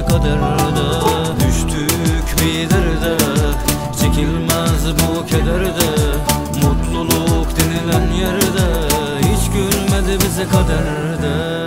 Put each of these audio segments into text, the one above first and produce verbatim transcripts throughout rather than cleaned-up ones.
kaderde. Düştük bir derde, çekilmez bu kederde. Mutluluk denilen yerde hiç gülmedi bize kaderde.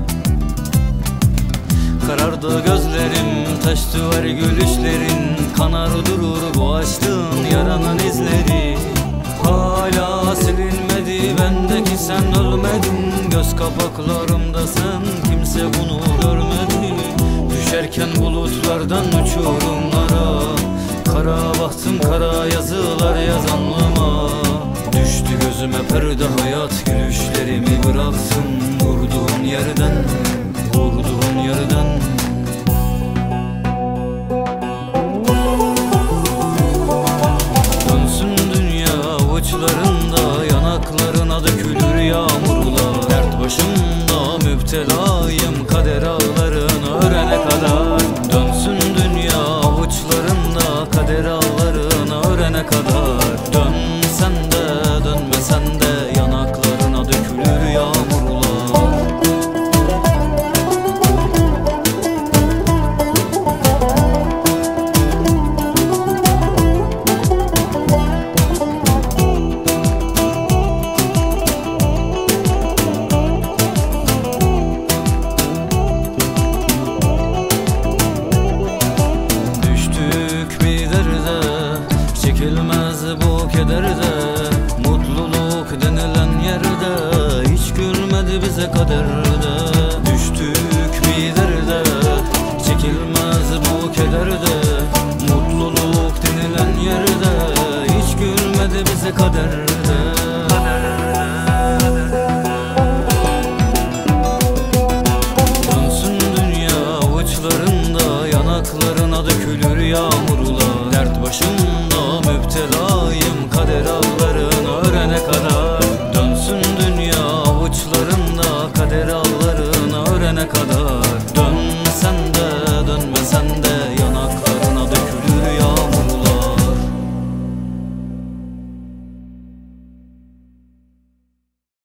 Karardı gözlerim, taştı her gülüşlerin. Kanar durur bu aşkın yaranın izleri. Hala silinmedi bendeki, sen ölmedin. Göz kapaklarımdasın, kimse bunu görmedi. Düşerken bulutlardan uçurumlara, kara bahtım kara yazılar yazanlıma. Düştü gözüme perde hayat, gülüşlerimi bıraktım. Vurduğun yerden, vurduğun yerden. Dönsün dünya uçlarında, yanaklarına dökülür yağmurlar. Dert başımda müptelayım, kader ağlarını örene kadar. Dönsün dünya uçlarında, kader ağlarını örene kadar. Dönsen de dönmesen de yanaklarına dökülür yağmurlar. Çekilmez bu kederde, mutluluk denilen yerde hiç gülmedi bize kader.